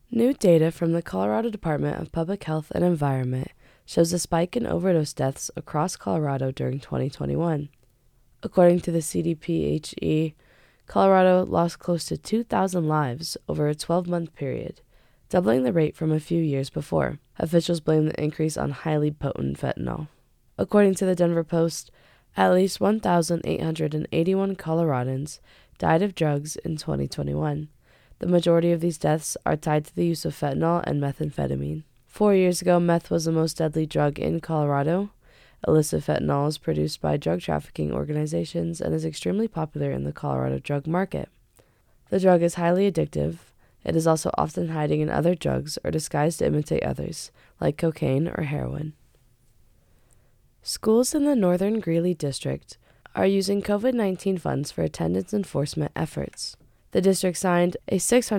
New data from the Colorado Department of Public Health and Environment shows a spike in overdose deaths across Colorado during 2021. According to the CDPHE, Colorado lost close to 2,000 lives over a 12-month period, doubling the rate from a few years before. Officials blame the increase on highly potent fentanyl. According to the Denver Post, at least 1,881 Coloradans died of drugs in 2021. The majority of these deaths are tied to the use of fentanyl and methamphetamine. 4 years ago, meth was the most deadly drug in Colorado. Illicit fentanyl is produced by drug trafficking organizations and is extremely popular in the Colorado drug market. The drug is highly addictive. It is also often hiding in other drugs or disguised to imitate others, like cocaine or heroin. Schools in the Northern Greeley District are using COVID-19 funds for attendance enforcement efforts. The district signed a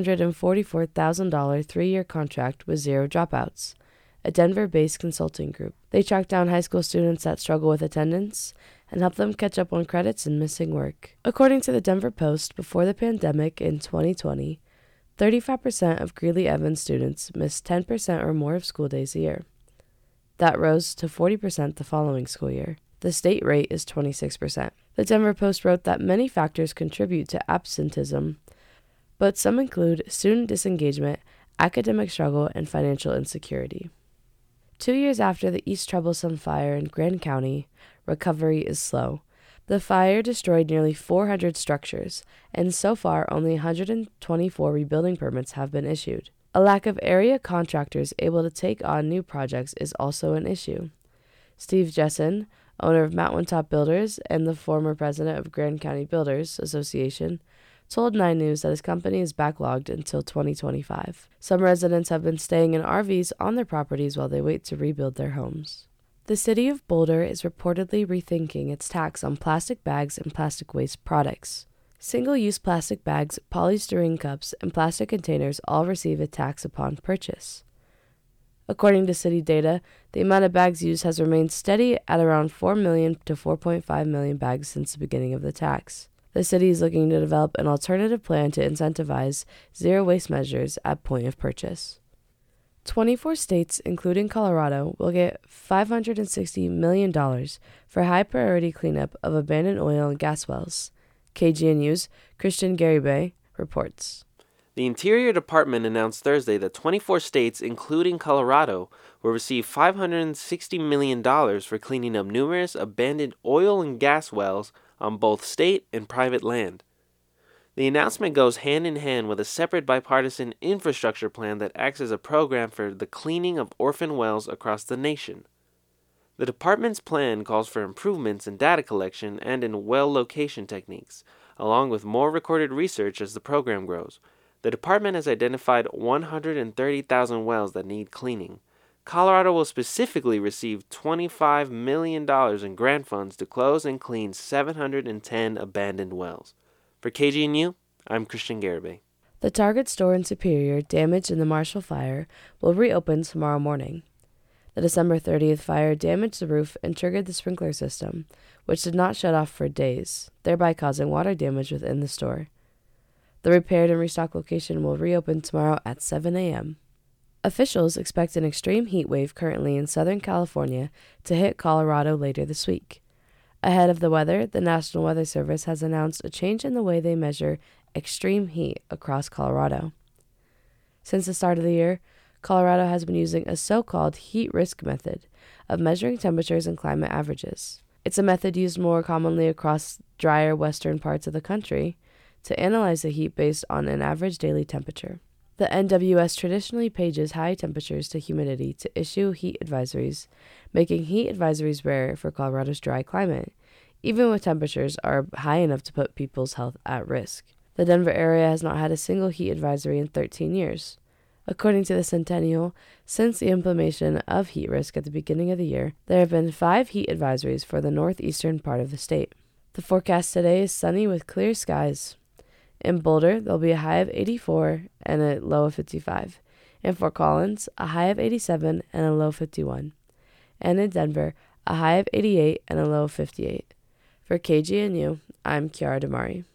$644,000 three-year contract with Zero Dropouts, a Denver-based consulting group. They track down high school students that struggle with attendance and help them catch up on credits and missing work. According to the Denver Post, before the pandemic in 2020, 35% of Greeley-Evans students missed 10% or more of school days a year. That rose to 40% the following school year. The state rate is 26%. The Denver Post wrote that many factors contribute to absenteeism, but some include student disengagement, academic struggle, and financial insecurity. 2 years after the East Troublesome Fire in Grand County, recovery is slow. The fire destroyed nearly 400 structures, and so far only 124 rebuilding permits have been issued. A lack of area contractors able to take on new projects is also an issue. Steve Jessen, owner of Mountain Top Builders and the former president of Grand County Builders Association, told 9 News that his company is backlogged until 2025. Some residents have been staying in RVs on their properties while they wait to rebuild their homes. The city of Boulder is reportedly rethinking its tax on plastic bags and plastic waste products. Single-use plastic bags, polystyrene cups, and plastic containers all receive a tax upon purchase. According to city data, the amount of bags used has remained steady at around 4 million to 4.5 million bags since the beginning of the tax. The city is looking to develop an alternative plan to incentivize zero waste measures at point of purchase. 24 states, including Colorado, will get $560 million for high-priority cleanup of abandoned oil and gas wells. KGNU's Christian Garibay reports. The Interior Department announced Thursday that 24 states, including Colorado, will receive $560 million for cleaning up numerous abandoned oil and gas wells on both state and private land. The announcement goes hand in hand with a separate bipartisan infrastructure plan that acts as a program for the cleaning of orphan wells across the nation. The department's plan calls for improvements in data collection and in well location techniques, along with more recorded research as the program grows. The department has identified 130,000 wells that need cleaning. Colorado will specifically receive $25 million in grant funds to close and clean 710 abandoned wells. For KGNU, I'm Christian Garibay. The Target store in Superior, damaged in the Marshall Fire, will reopen tomorrow morning. The December 30th fire damaged the roof and triggered the sprinkler system, which did not shut off for days, thereby causing water damage within the store. The repaired and restocked location will reopen tomorrow at 7 a.m. Officials expect an extreme heat wave currently in Southern California to hit Colorado later this week. Ahead of the weather, the National Weather Service has announced a change in the way they measure extreme heat across Colorado. Since the start of the year, Colorado has been using a so-called heat risk method of measuring temperatures and climate averages. It's a method used more commonly across drier western parts of the country to analyze the heat based on an average daily temperature. The NWS traditionally pages high temperatures to humidity to issue heat advisories, making heat advisories rare for Colorado's dry climate, even when temperatures are high enough to put people's health at risk. The Denver area has not had a single heat advisory in 13 years. According to the Centennial, since the implementation of heat risk at the beginning of the year, there have been 5 heat advisories for the northeastern part of the state. The forecast today is sunny with clear skies. In Boulder, there'll be a high of 84 and a low of 55. In Fort Collins, a high of 87 and a low of 51. And in Denver, a high of 88 and a low of 58. For KGNU, I'm Kiara Damari.